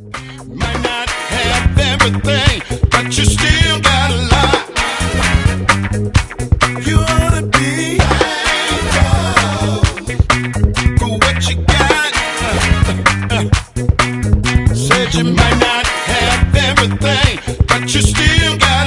Might not have everything, but you still got a lot. You ought to be thankful for what you got. Said you might not have everything, but you still got